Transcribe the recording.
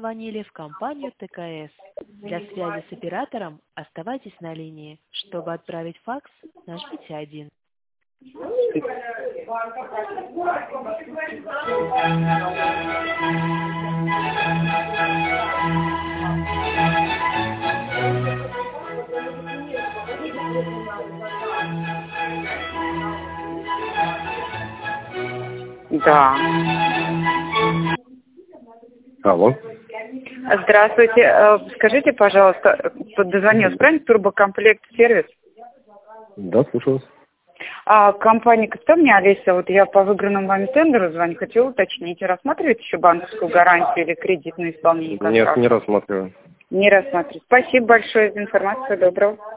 позвонили в компанию ТКС. Для связи с оператором оставайтесь на линии. Чтобы отправить факс, нажмите 1. Да. Алло. Здравствуйте. Скажите, пожалуйста, тут дозвонилась, правильно, турбокомплект сервис? Да, слушаю вас. Компания «Кто мне, Олеся?» Вот я по выигранному вами тендеру звоню, хотела уточнить, рассматриваете еще банковскую гарантию или кредитное исполнение контракта? Нет, не рассматриваю. Не рассматриваю. Спасибо большое за информацию. Доброго.